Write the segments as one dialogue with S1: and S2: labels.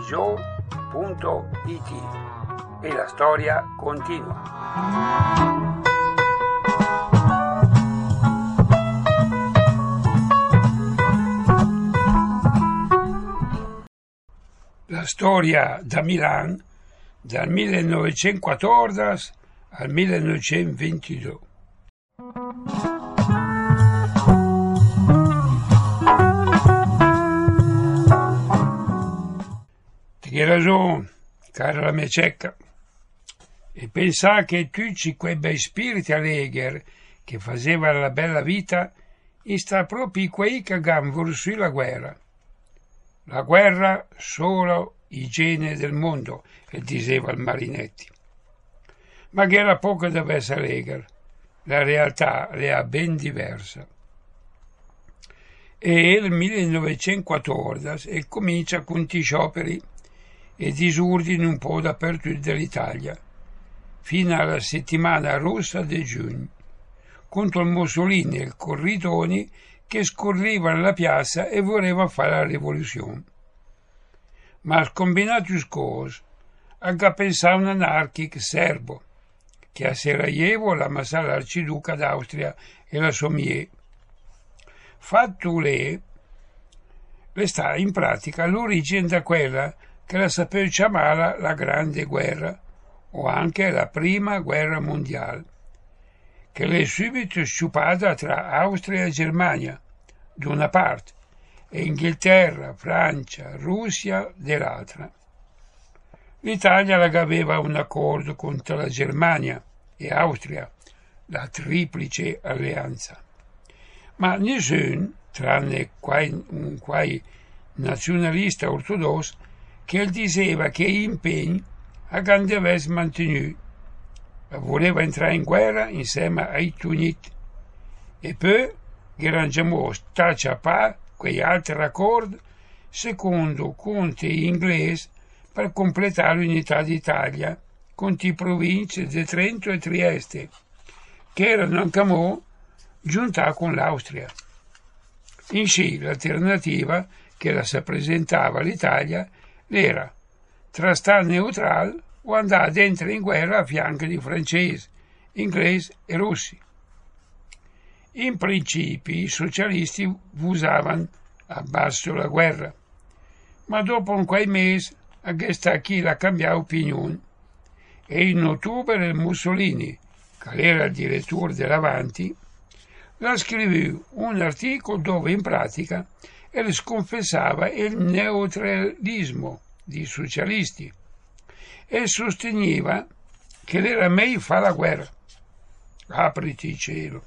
S1: e la storia continua. La storia da Milan dal 1914 al 1922. Che ragione, cara la mia cieca, e pensare che tutti quei bei spiriti allegri che facevano la bella vita, sta proprio quei che gambano sulla guerra. La guerra solo igiene del mondo, e diceva il Marinetti. Ma che era poco da essere allegri, la realtà è ben diversa. E il 1914 e comincia con i scioperi e disordini un po' dappertutto dall'Italia, fino alla settimana rossa di giugno, contro il Mussolini e il Corridoni che scorrevano la piazza e voleva fare la rivoluzione. Ma scombinato scos, anche pensare un anarchico serbo, che a Sarajevo la ammassò l'arciduca d'Austria e la sommier. Fatto lì, sta in pratica l'origine da quella che la sapeva chiamare la Grande Guerra, o anche la Prima Guerra Mondiale, che l'è subito sciupata tra Austria e Germania, da una parte, e Inghilterra, Francia, Russia dall'altra. L'Italia aveva un accordo contro la Germania e Austria, la triplice alleanza. Ma nessuno, tranne un quai nazionalista ortodosso, che diceva che gli impegni avesse mantenuti. Voleva entrare in guerra insieme ai Uniti. E poi arrangiamo staccia pa quegli altri accordi secondo conti inglesi per completare l'unità d'Italia con le province di Trento e Trieste, che erano anche giunte con l'Austria. In sì, l'alternativa che la si presentava all'Italia era tra stare neutrale o andare dentro in guerra a fianco di francesi, inglesi e russi. In principio i socialisti usavano a basso la guerra, ma dopo un quei mesi questa chi la cambiava opinione e in ottobre il Mussolini, che era il direttore dell'Avanti, la scrivì un articolo dove in pratica e sconfessava il neutralismo dei socialisti e sosteneva che era meglio fare la guerra. Apriti cielo.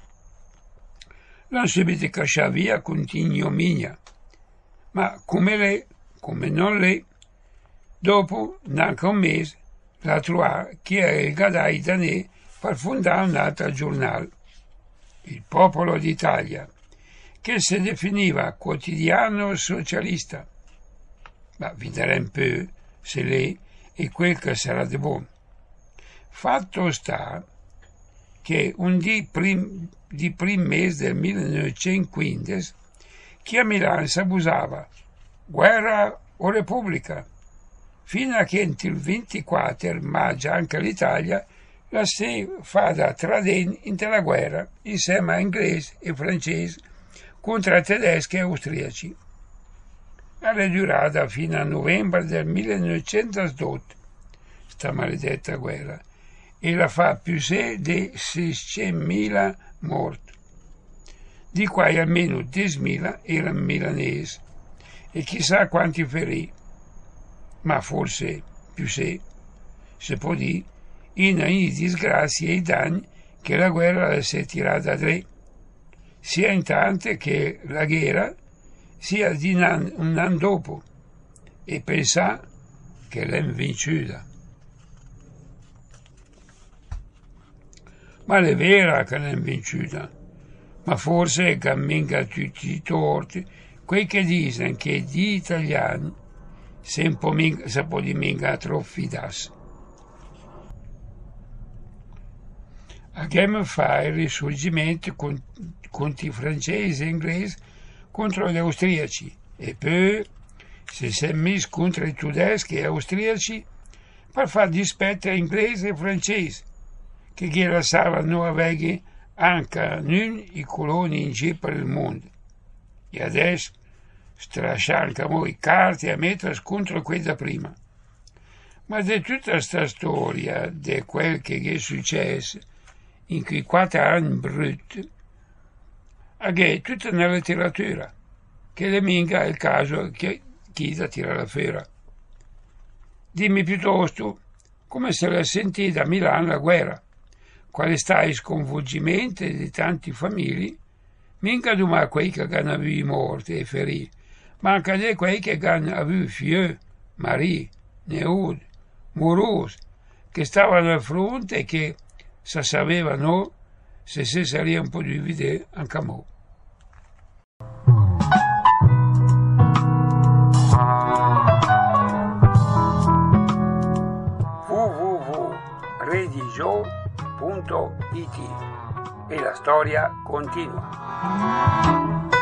S1: Non si vede cacciare via con ignominia, ma come non lei, dopo neanche un mese, la trovò che era il gadai danè per fondare un altro giornale, Il Popolo d'Italia, che si definiva quotidiano socialista. Ma vedremo un po' se lei è quel che sarà di buono. Fatto sta che un di primo mese del 1915 che a Milano si abusava guerra o repubblica, fino a che il 24 maggio anche l'Italia la si fa da tradere la guerra insieme a inglesi e francesi contro i tedeschi e austriaci. È durata fino a novembre del 1918, sta maledetta guerra, e la fa più di 600.000 morti, di cui almeno 10.000 erano milanesi, e chissà quanti ferì, ma forse più si può dire, in disgrazie e i danni che la guerra si è tirata a tre, sia intanto che la guerra sia di un anno dopo, e pensa che l'è vinciuta. Ma è vera che l'è vinciuta, ma forse camminga tutti i torti, quei che dicono che gli italiani si può troppo fidarsi. Abbiamo fatto il risorgimento contro i francesi e inglesi contro gli austriaci e poi si è messo contro i tedeschi e austriaci per far dispettare inglesi e francesi, che gli lasciavano avere anche noi i coloni in giro per il mondo. E adesso strasciamo i carte a mettere contro quelli da prima. Ma di tutta questa storia, di quel che è successo in quei 4 anni brutti, è tutta nella letteratura, che le minga è il caso che chi da tira la fera. Dimmi piuttosto come se la sentì da Milano la guerra, quale sta il sconvolgimento di tanti famiglie, minca di quei che hanno avuto morti e feriti, ma anche di quei che hanno avuto figli, mariti, nipoti, morosi, che stavano al fronte e che se sapevano se si sarebbe un po' di vedere anche a mo'. www.redigio.it e la storia continua.